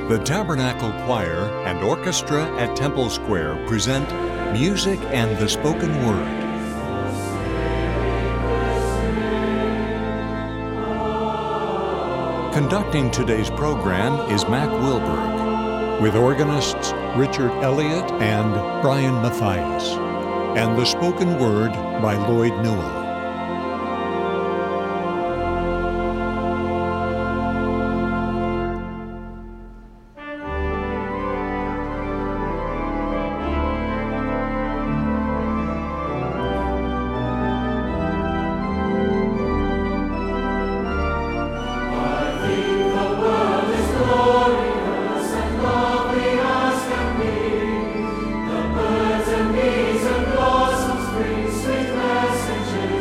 The Tabernacle Choir and Orchestra at Temple Square present Music and the Spoken Word. Conducting today's program is Mac Wilberg, with organists Richard Elliott and Brian Mathias, and the spoken word by Lloyd Newell. Birds and bees and blossoms bring sweet messages.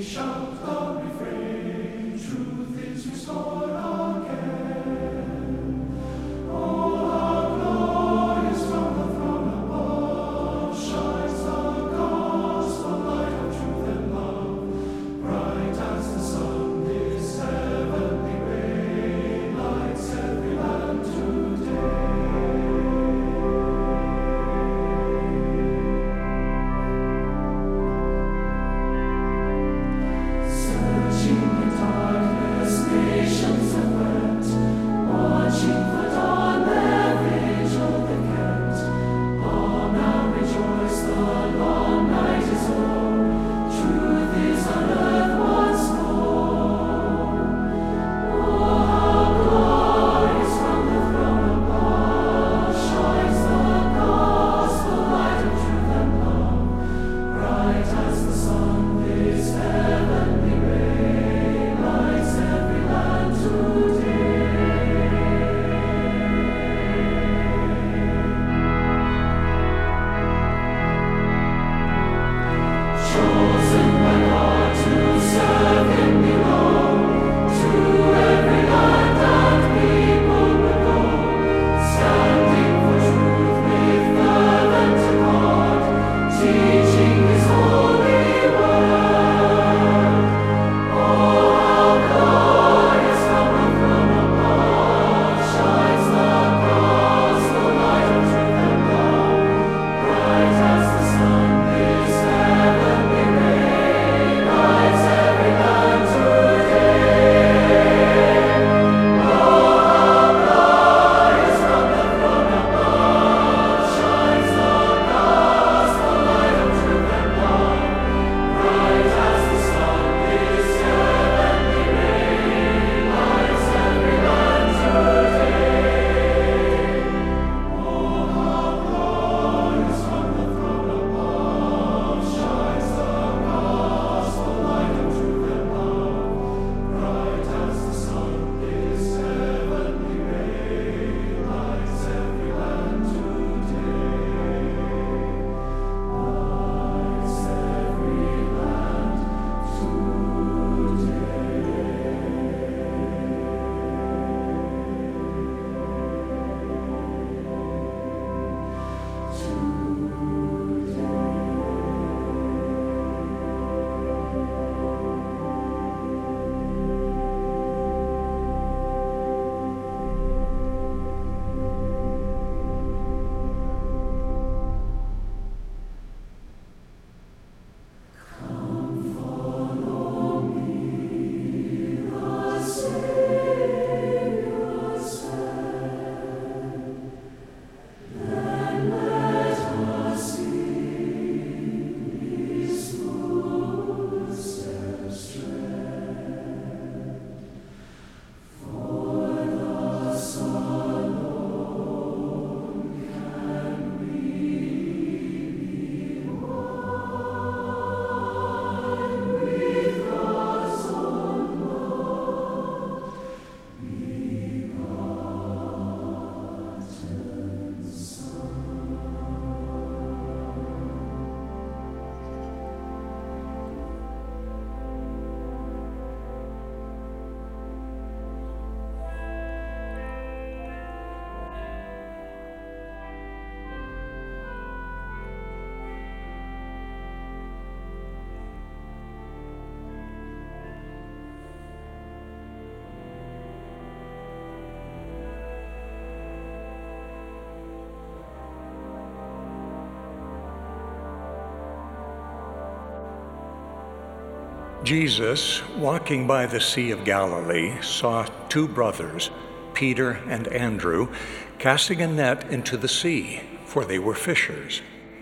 Jesus, walking by the Sea of Galilee, saw two brothers, Peter and Andrew, casting a net into the sea, for they were fishers.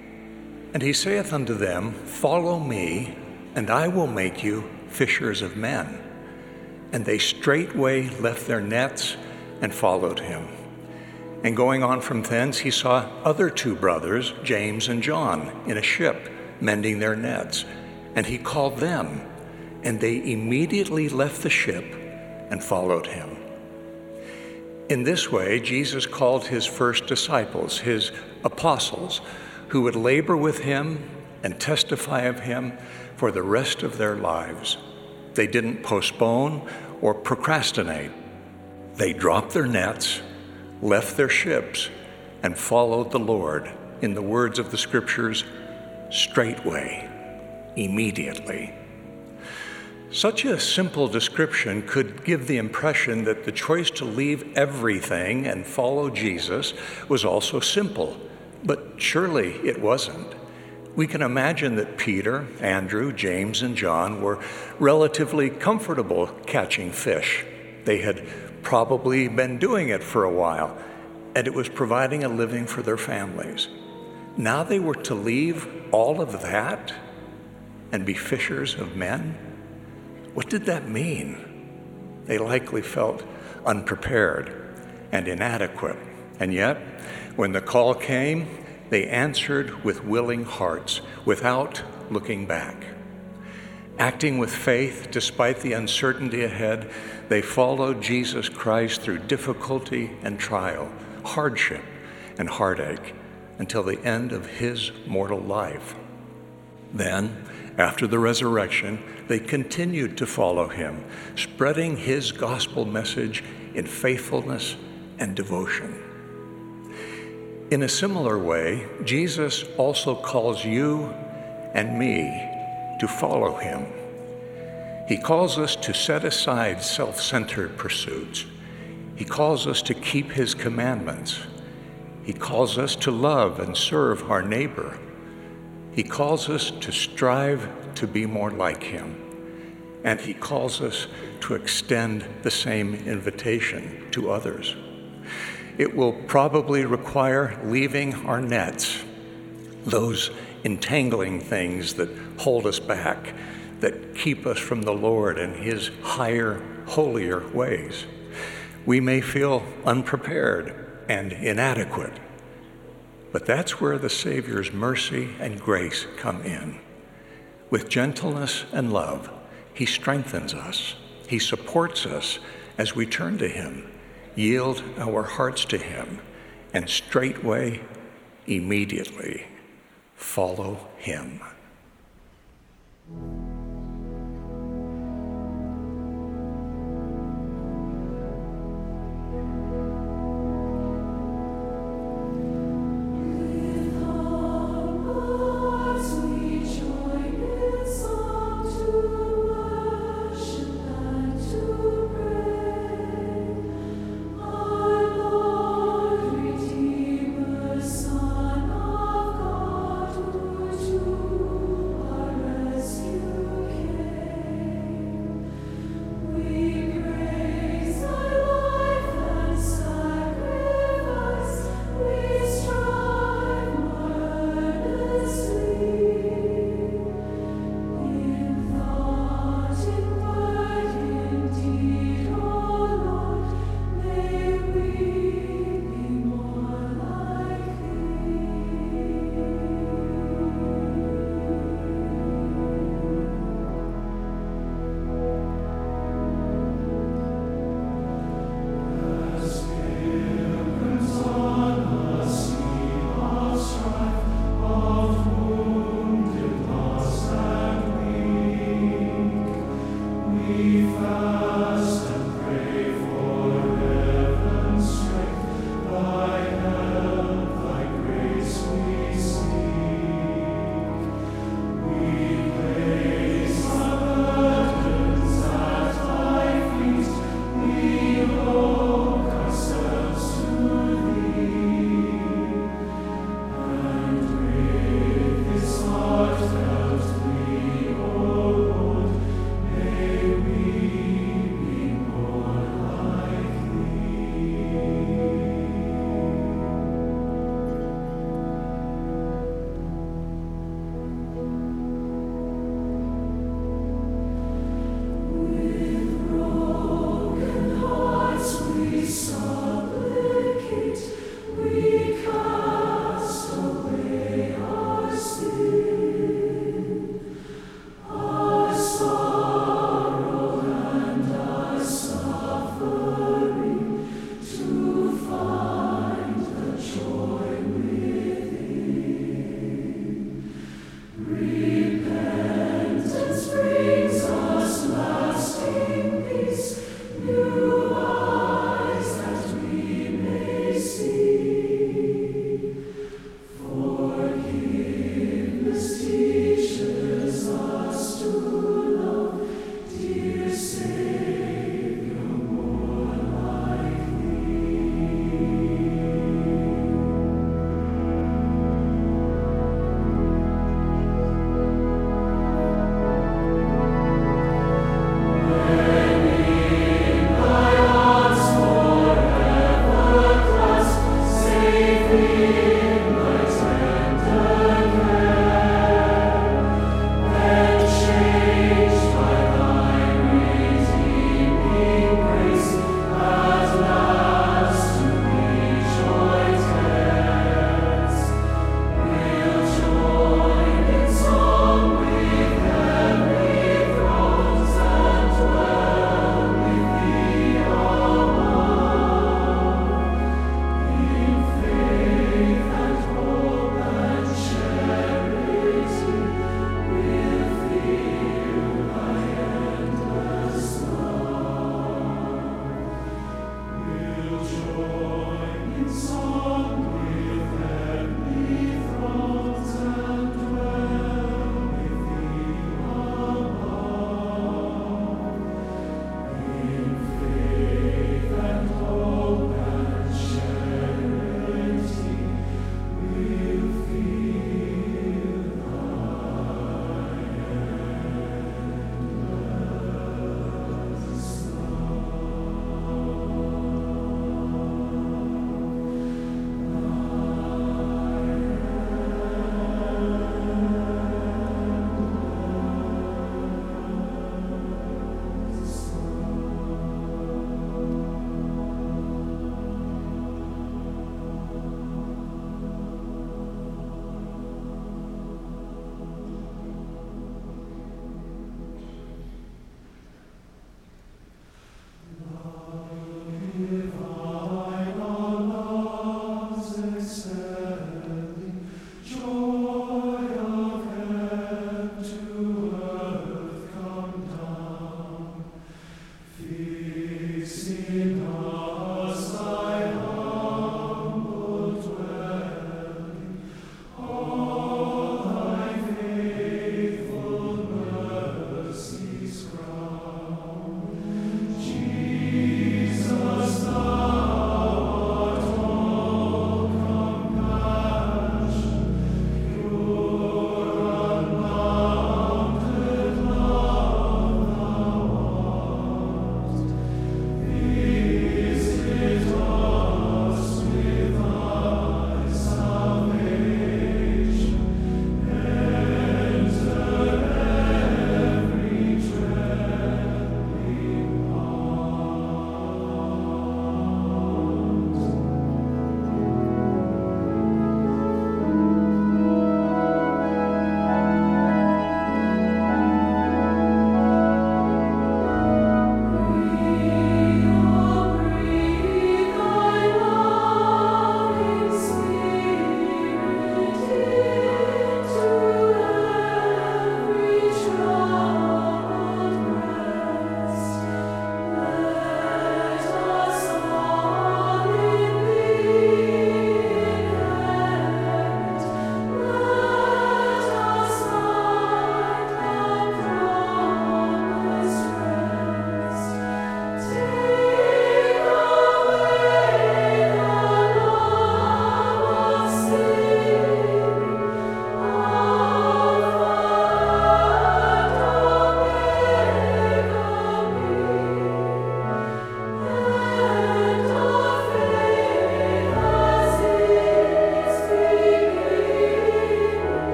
And he saith unto them, Follow me, and I will make you fishers of men. And they straightway left their nets and followed him. And going on from thence, he saw other two brothers, James and John, in a ship, mending their nets. And he called them, and they immediately left the ship and followed him. In this way, Jesus called his first disciples, his apostles, who would labor with him and testify of him for the rest of their lives. They didn't postpone or procrastinate. They dropped their nets, left their ships, and followed the Lord, in the words of the scriptures, straightway, immediately. Such a simple description could give the impression that the choice to leave everything and follow Jesus was also simple, but surely it wasn't. We can imagine that Peter, Andrew, James, and John were relatively comfortable catching fish. They had probably been doing it for a while, and it was providing a living for their families. Now they were to leave all of that and be fishers of men? What did that mean? They likely felt unprepared and inadequate. And yet, when the call came, they answered with willing hearts, without looking back. Acting with faith despite the uncertainty ahead, they followed Jesus Christ through difficulty and trial, hardship and heartache, until the end of his mortal life. Then, after the resurrection, they continued to follow him, spreading his gospel message in faithfulness and devotion. In a similar way, Jesus also calls you and me to follow him. He calls us to set aside self-centered pursuits. He calls us to keep his commandments. He calls us to love and serve our neighbor. He calls us to strive to be more like him. And he calls us to extend the same invitation to others. It will probably require leaving our nets, those entangling things that hold us back, that keep us from the Lord and his higher, holier ways. We may feel unprepared and inadequate, but that's where the Savior's mercy and grace come in. With gentleness and love, he strengthens us. He supports us as we turn to him, yield our hearts to him, and straightway, immediately, follow him. Son of God,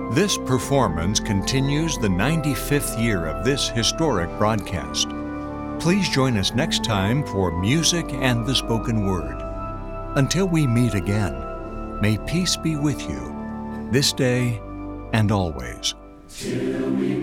This performance continues the 95th year of this historic broadcast. Please join us next time for Music and the Spoken Word. Until we meet again, may peace be with you, this day and always. Till we